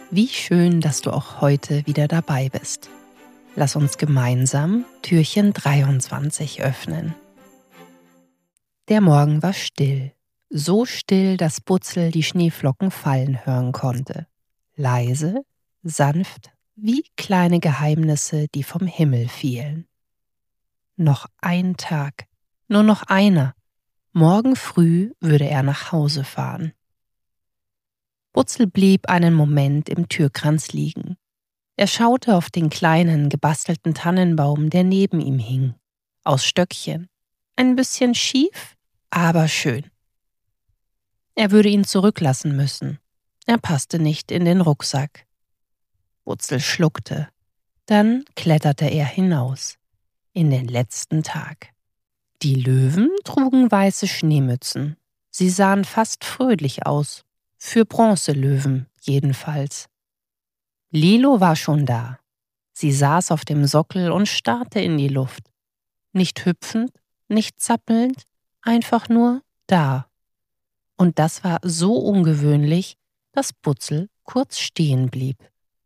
Wie schön, dass du auch heute wieder dabei bist. Lass uns gemeinsam Türchen 23 öffnen. Der Morgen war still. So still, dass Butzel die Schneeflocken fallen hören konnte. Leise, sanft, wie kleine Geheimnisse, die vom Himmel fielen. Noch ein Tag, nur noch einer. Morgen früh würde er nach Hause fahren. Butzel blieb einen Moment im Türkranz liegen. Er schaute auf den kleinen, gebastelten Tannenbaum, der neben ihm hing. Aus Stöckchen. Ein bisschen schief, aber schön. Er würde ihn zurücklassen müssen. Er passte nicht in den Rucksack. Butzel schluckte. Dann kletterte er hinaus. In den letzten Tag. Die Löwen trugen weiße Schneemützen. Sie sahen fast fröhlich aus. Für Bronzelöwen jedenfalls. Lilo war schon da. Sie saß auf dem Sockel und starrte in die Luft. Nicht hüpfend, nicht zappelnd, einfach nur da. Und das war so ungewöhnlich, dass Butzel kurz stehen blieb.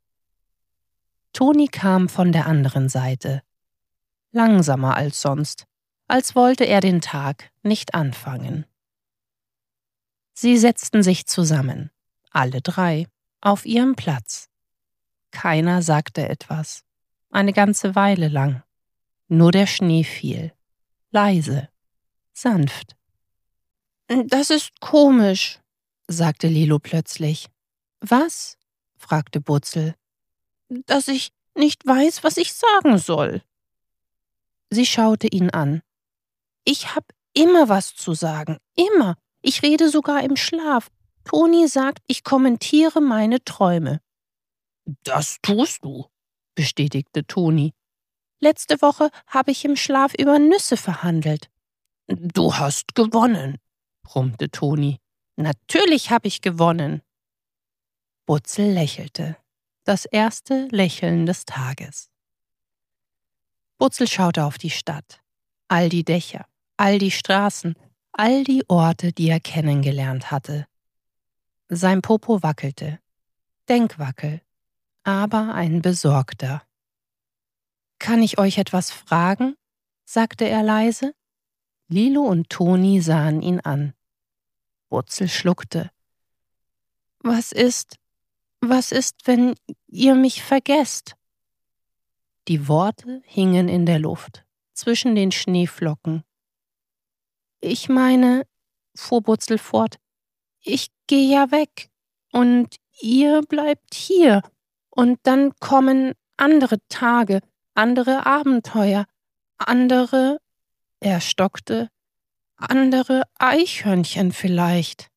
Toni kam von der anderen Seite. Langsamer als sonst, als wollte er den Tag nicht anfangen. Sie setzten sich zusammen, alle drei, auf ihrem Platz. Keiner sagte etwas, eine ganze Weile lang. Nur der Schnee fiel, leise, sanft. »Das ist komisch«, sagte Lilo plötzlich. »Was?« fragte Butzel. »Dass ich nicht weiß, was ich sagen soll.« Sie schaute ihn an. »Ich hab immer was zu sagen, immer. Ich rede sogar im Schlaf. Toni sagt, ich kommentiere meine Träume.« »Das tust du«, bestätigte Toni. »Letzte Woche habe ich im Schlaf über Nüsse verhandelt.« »Du hast gewonnen«, brummte Toni. »Natürlich habe ich gewonnen.« Butzel lächelte. Das erste Lächeln des Tages. Butzel schaute auf die Stadt. All die Dächer, all die Straßen, all die Orte, die er kennengelernt hatte. Sein Popo wackelte. Denkwackel, aber ein besorgter. »Kann ich euch etwas fragen?« sagte er leise. Lilo und Toni sahen ihn an. Butzel schluckte. Was ist, wenn ihr mich vergesst?« Die Worte hingen in der Luft, zwischen den Schneeflocken. »Ich meine«, fuhr Butzel fort, »ich gehe ja weg und ihr bleibt hier und dann kommen andere Tage, andere Abenteuer, andere«, er stockte, »andere Eichhörnchen vielleicht.«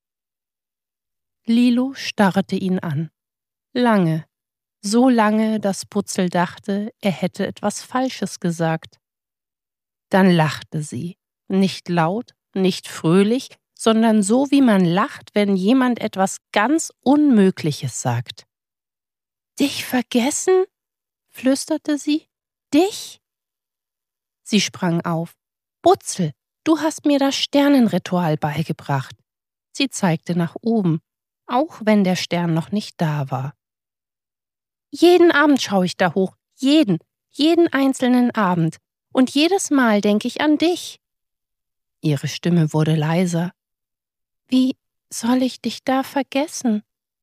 Lilo starrte ihn an. Lange, so lange, dass Butzel dachte, er hätte etwas Falsches gesagt. Dann lachte sie, nicht laut, nicht fröhlich, sondern so, wie man lacht, wenn jemand etwas ganz Unmögliches sagt. »Dich vergessen?« flüsterte sie. »Dich?« Sie sprang auf. »Butzel, du hast mir das Sternenritual beigebracht.« Sie zeigte nach oben, auch wenn der Stern noch nicht da war. »Jeden Abend schaue ich da hoch, jeden einzelnen Abend. Und jedes Mal denke ich an dich.« Ihre Stimme wurde leiser. »Wie soll ich dich da vergessen?«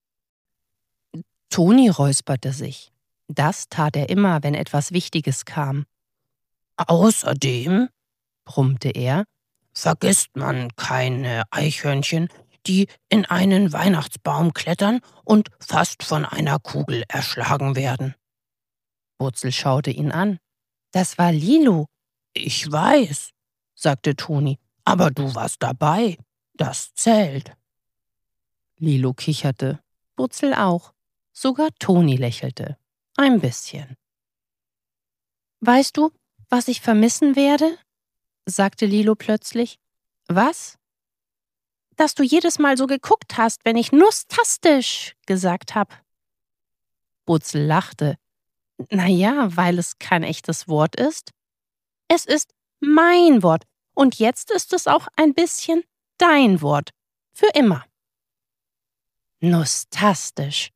Toni räusperte sich. Das tat er immer, wenn etwas Wichtiges kam. »Außerdem«, brummte er, »vergisst man keine Eichhörnchen, die in einen Weihnachtsbaum klettern und fast von einer Kugel erschlagen werden.« Butzel schaute ihn an. »Das war Lilo.« »Ich weiß«, sagte Toni, »aber du warst dabei. Das zählt.« Lilo kicherte, Butzel auch. Sogar Toni lächelte. Ein bisschen. »Weißt du, was ich vermissen werde?« sagte Lilo plötzlich. »Was?« »Dass du jedes Mal so geguckt hast, wenn ich »nusstastisch« gesagt habe.« Butzel lachte. »Na ja, weil es kein echtes Wort ist.« »Es ist mein Wort und jetzt ist es auch ein bisschen dein Wort. Für immer.« »Nusstastisch«,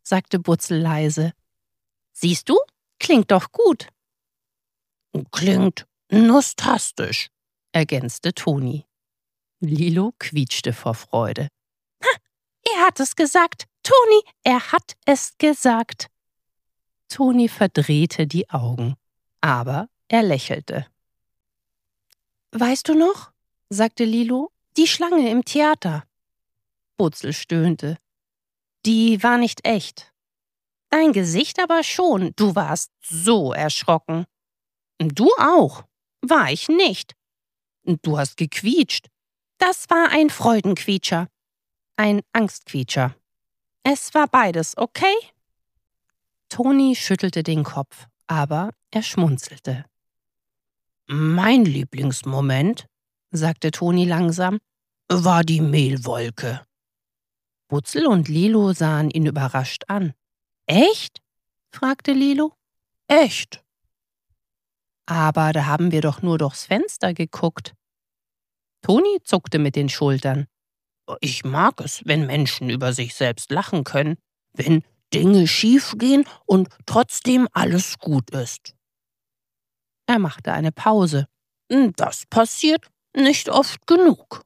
sagte Butzel leise. »Siehst du? Klingt doch gut.« »Klingt nostastisch«, ergänzte Toni. Lilo quietschte vor Freude. »Er hat es gesagt, Toni, er hat es gesagt.« Toni verdrehte die Augen, aber er lächelte. »Weißt du noch?« sagte Lilo, »die Schlange im Theater.« Butzel stöhnte. »Die war nicht echt.« »Dein Gesicht aber schon, du warst so erschrocken.« »Du auch.« »War ich nicht.« »Du hast gequietscht.« »Das war ein Freudenquietscher. Ein Angstquietscher. Es war beides, okay?« Toni schüttelte den Kopf, aber er schmunzelte. »Mein Lieblingsmoment«, sagte Toni langsam, »war die Mehlwolke.« Butzel und Lilo sahen ihn überrascht an. »Echt?« fragte Lilo. »Echt?« »Aber da haben wir doch nur durchs Fenster geguckt.« Toni zuckte mit den Schultern. »Ich mag es, wenn Menschen über sich selbst lachen können, wenn Dinge schief gehen und trotzdem alles gut ist.« Er machte eine Pause. »Das passiert nicht oft genug.«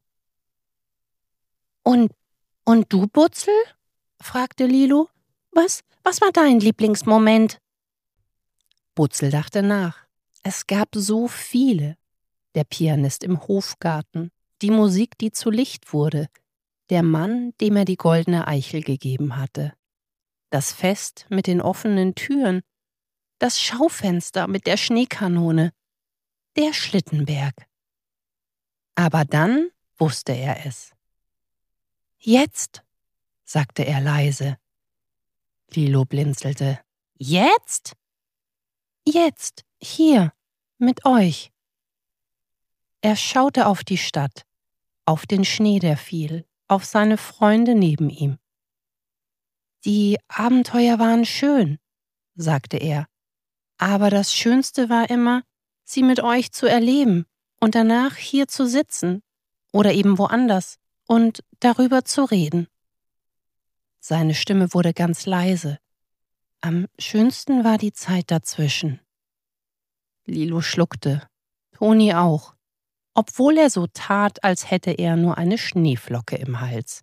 Und du, Butzel?« fragte Lilo. Was war dein Lieblingsmoment?« Butzel dachte nach. Es gab so viele. Der Pianist im Hofgarten, die Musik, die zu Licht wurde, der Mann, dem er die goldene Eichel gegeben hatte, das Fest mit den offenen Türen, das Schaufenster mit der Schneekanone, der Schlittenberg. Aber dann wusste er es. »Jetzt«, sagte er leise. Lilo blinzelte. »Jetzt?« »Jetzt, hier, mit euch.« Er schaute auf die Stadt, auf den Schnee, der fiel, auf seine Freunde neben ihm. »Die Abenteuer waren schön«, sagte er, »aber das Schönste war immer, sie mit euch zu erleben und danach hier zu sitzen oder eben woanders und darüber zu reden.« Seine Stimme wurde ganz leise. Am schönsten war die Zeit dazwischen. Lilo schluckte, Toni auch, obwohl er so tat, als hätte er nur eine Schneeflocke im Hals.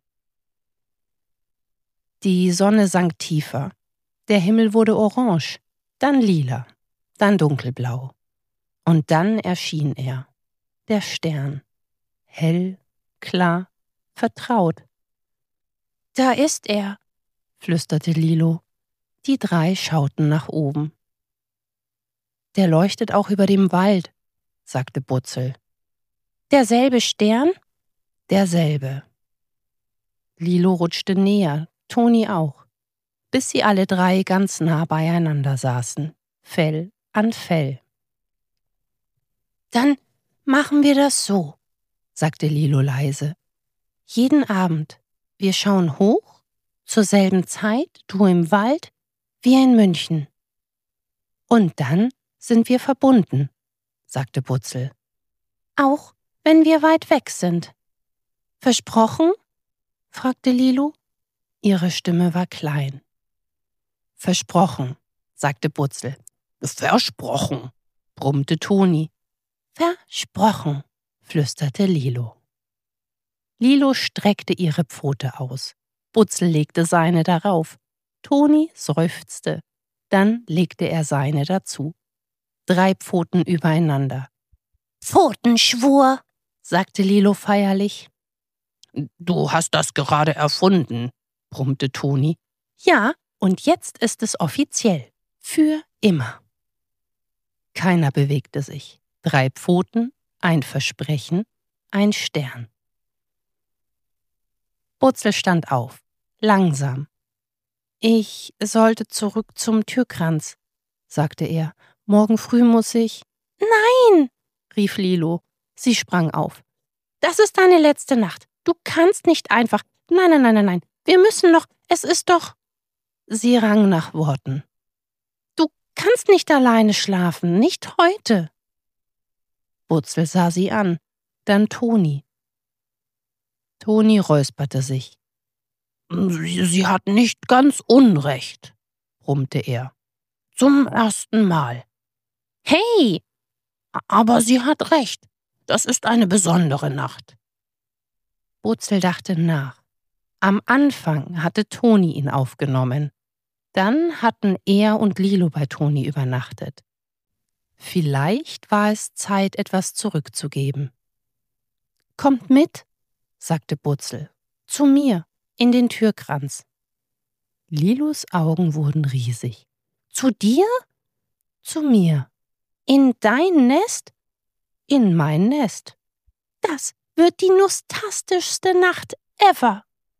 Die Sonne sank tiefer, der Himmel wurde orange, dann lila, dann dunkelblau. Und dann erschien er, der Stern, hell, klar, vertraut. »Da ist er«, flüsterte Lilo. Die drei schauten nach oben. »Der leuchtet auch über dem Wald«, sagte Butzel. »Derselbe Stern?« »Derselbe.« Lilo rutschte näher, Toni auch, bis sie alle drei ganz nah beieinander saßen, Fell an Fell. »Dann machen wir das so«, sagte Lilo leise. »Jeden Abend, wir schauen hoch, zur selben Zeit, du im Wald, wie in München. Und dann sind wir verbunden«, sagte Butzel. »Auch wenn wir weit weg sind.« »Versprochen?« fragte Lilo. Ihre Stimme war klein. »Versprochen«, sagte Butzel. »Versprochen«, brummte Toni. »Versprochen«, flüsterte Lilo. Lilo streckte ihre Pfote aus. Butzel legte seine darauf. Toni seufzte. Dann legte er seine dazu. 3 Pfoten übereinander. »Pfotenschwur«, sagte Lilo feierlich. »Du hast das gerade erfunden«, brummte Toni. »Ja, und jetzt ist es offiziell. Für immer.« Keiner bewegte sich. 3 Pfoten, ein Versprechen, ein Stern. Butzel stand auf, langsam. »Ich sollte zurück zum Türkranz«, sagte er. »Morgen früh muss ich...« »Nein«, rief Lilo. Sie sprang auf. »Das ist deine letzte Nacht. Du kannst nicht einfach... Nein. Wir müssen noch... Es ist doch...« Sie rang nach Worten. »Du kannst nicht alleine schlafen, nicht heute.« Butzel sah sie an, dann Toni. Toni räusperte sich. Sie hat nicht ganz Unrecht, brummte er. Zum ersten Mal. Hey! Aber sie hat recht. Das ist eine besondere Nacht. Butzel dachte nach. Am Anfang hatte Toni ihn aufgenommen. Dann hatten er und Lilo bei Toni übernachtet. Vielleicht war es Zeit, etwas zurückzugeben. »Kommt mit«, sagte Butzel, »zu mir, in den Türkranz.« Lilos Augen wurden riesig. »Zu dir?« »Zu mir.« »In dein Nest?« »In mein Nest.« »Das wird die nostalgischste Nacht ever.«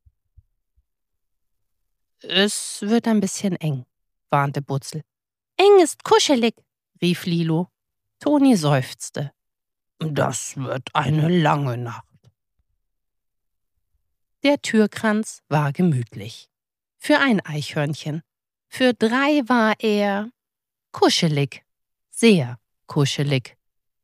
»Es wird ein bisschen eng«, warnte Butzel. »Eng ist kuschelig«, rief Lilo. Toni seufzte. »Das wird eine lange Nacht.« Der Türkranz war gemütlich. Für ein Eichhörnchen. Für 3 war er kuschelig. Sehr kuschelig.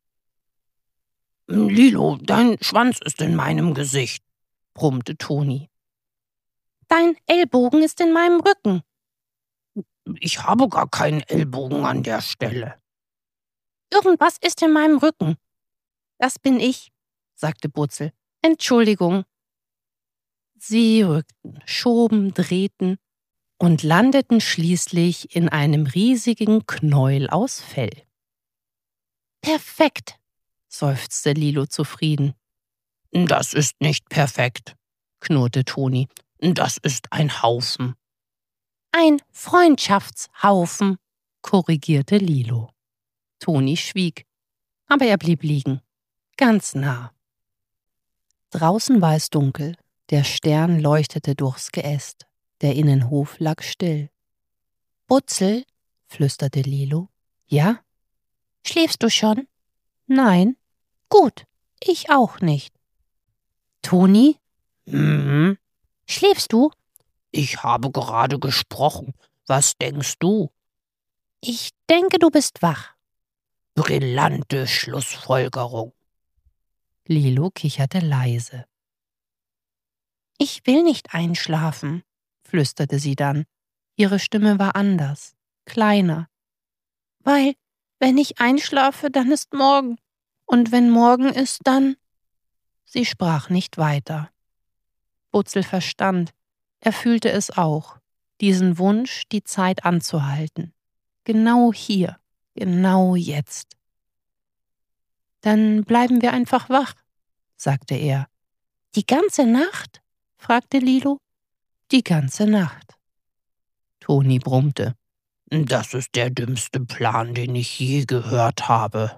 »Lilo, dein Schwanz ist in meinem Gesicht«, brummte Toni. »Dein Ellbogen ist in meinem Rücken.« »Ich habe gar keinen Ellbogen an der Stelle.« »Irgendwas ist in meinem Rücken.« »Das bin ich«, sagte Butzel. »Entschuldigung.« Sie rückten, schoben, drehten und landeten schließlich in einem riesigen Knäuel aus Fell. »Perfekt«, seufzte Lilo zufrieden. »Das ist nicht perfekt«, knurrte Toni. »Das ist ein Haufen.« »Ein Freundschaftshaufen«, korrigierte Lilo. Toni schwieg, aber er blieb liegen, ganz nah. Draußen war es dunkel, der Stern leuchtete durchs Geäst, der Innenhof lag still. »Butzel«, flüsterte Lilo. »Ja?« »Schläfst du schon?« »Nein.« »Gut, ich auch nicht.« »Toni?« »Mhm. »Schläfst du?« Ich habe gerade gesprochen. Was denkst du?« »Ich denke, du bist wach.« »Brillante Schlussfolgerung.« Lilo kicherte leise. »Ich will nicht einschlafen«, flüsterte sie dann. Ihre Stimme war anders, kleiner. »Weil, wenn ich einschlafe, dann ist morgen. Und wenn morgen ist, dann...« Sie sprach nicht weiter. Butzel verstand. Er fühlte es auch, diesen Wunsch, die Zeit anzuhalten. Genau hier, genau jetzt. »Dann bleiben wir einfach wach«, sagte er. »Die ganze Nacht?« fragte Lilo. »Die ganze Nacht.« Toni brummte. »Das ist der dümmste Plan, den ich je gehört habe.«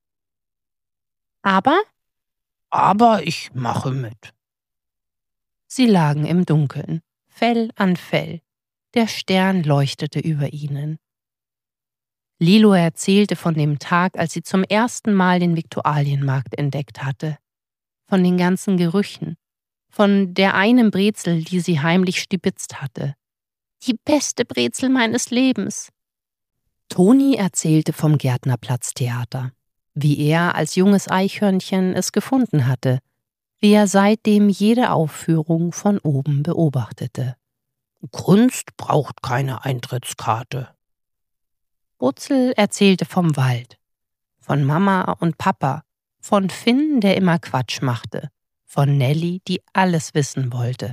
Aber ich mache mit.« sie lagen im Dunkeln, Fell an Fell. Der Stern leuchtete über ihnen. Lilo erzählte von dem Tag, als sie zum ersten Mal den Viktualienmarkt entdeckt hatte. Von den ganzen Gerüchen. Von der einen Brezel, die sie heimlich stibitzt hatte. Die beste Brezel meines Lebens. Toni erzählte vom Gärtnerplatztheater. Wie er als junges Eichhörnchen es gefunden hatte. Wie er seitdem jede Aufführung von oben beobachtete. »Kunst braucht keine Eintrittskarte.« Butzel erzählte vom Wald, von Mama und Papa, von Finn, der immer Quatsch machte, von Nelly, die alles wissen wollte.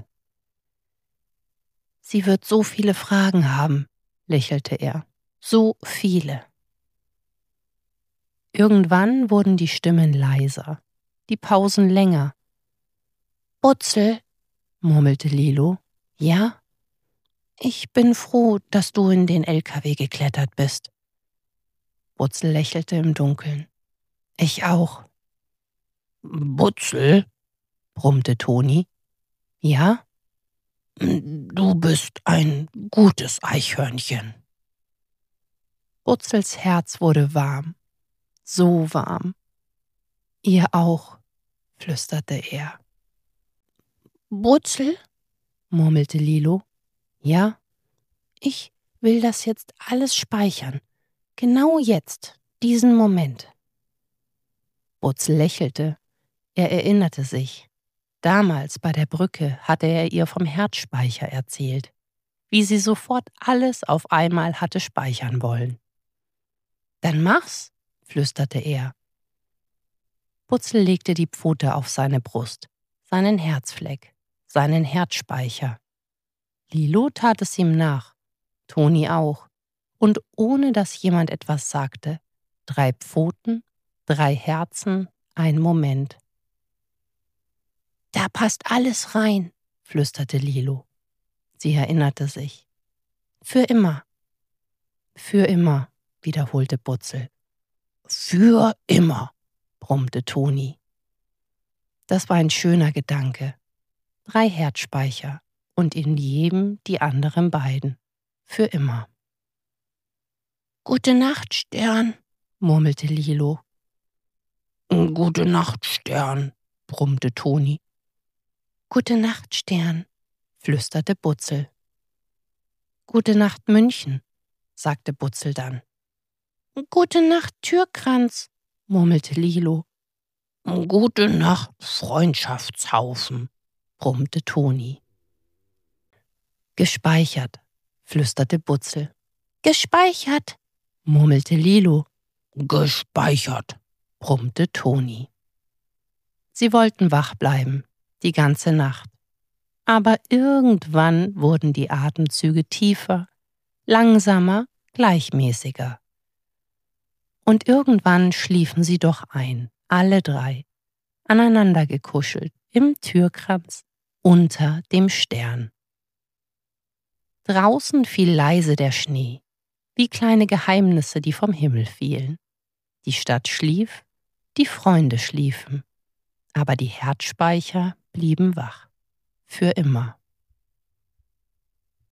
»Sie wird so viele Fragen haben«, lächelte er, »so viele.« Irgendwann wurden die Stimmen leiser, die Pausen länger. »Butzel«, murmelte Lilo. »Ja?« »Ich bin froh, dass du in den LKW geklettert bist.« Butzel lächelte im Dunkeln. »Ich auch.« »Butzel«, brummte Toni. »Ja?« »Du bist ein gutes Eichhörnchen.« Butzels Herz wurde warm. So warm. »Ihr auch«, flüsterte er. »Butzel«, murmelte Lilo. »Ja? Ich will das jetzt alles speichern. Genau jetzt, diesen Moment.« Butzel lächelte. Er erinnerte sich. Damals bei der Brücke hatte er ihr vom Herzspeicher erzählt, wie sie sofort alles auf einmal hatte speichern wollen. »Dann mach's«, flüsterte er. Butzel legte die Pfote auf seine Brust, seinen Herzfleck, seinen Herzspeicher. Lilo tat es ihm nach, Toni auch, und ohne dass jemand etwas sagte, 3 Pfoten, 3 Herzen, ein Moment. »Da passt alles rein«, flüsterte Lilo. Sie erinnerte sich. »Für immer.« »Für immer«, wiederholte Butzel. »Für immer«, brummte Toni. Das war ein schöner Gedanke. 3 Herzspeicher und in jedem die anderen beiden. Für immer. »Gute Nacht, Stern«, murmelte Lilo. »Gute Nacht, Stern«, brummte Toni. »Gute Nacht, Stern«, flüsterte Butzel. »Gute Nacht, München«, sagte Butzel dann. »Gute Nacht, Türkranz«, murmelte Lilo. »Gute Nacht, Freundschaftshaufen«, brummte Toni. »Gespeichert«, flüsterte Butzel. »Gespeichert«, murmelte Lilo. »Gespeichert«, brummte Toni. Sie wollten wach bleiben, die ganze Nacht. Aber irgendwann wurden die Atemzüge tiefer, langsamer, gleichmäßiger. Und irgendwann schliefen sie doch ein, alle 3, aneinander gekuschelt, im Türkranz, unter dem Stern. Draußen fiel leise der Schnee, wie kleine Geheimnisse, die vom Himmel fielen. Die Stadt schlief, die Freunde schliefen, aber die Herzspeicher blieben wach, für immer.